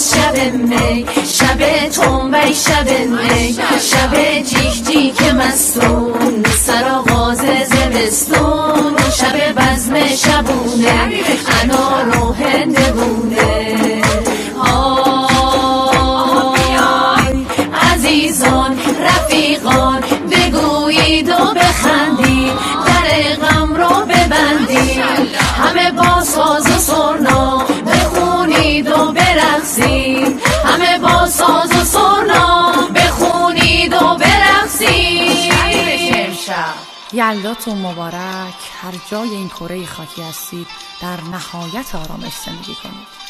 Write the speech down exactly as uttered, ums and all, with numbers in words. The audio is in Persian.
است شب می، شب تنبی شب نی، شب جیک جیک مستون، سرآغاز زمستون، شب بزم شبونه، انار و هندوونه. آی عزیزان رفیقان بگویید و بخندید، در غم رو ببندید، همه با ساز و سرنا بخونید و برقصید، همه با ساز و سرنا بخونید و برقصید. یلداتون مبارک. هر جای این کره خاکی هستید در نهایت آرامش زندگی کنید.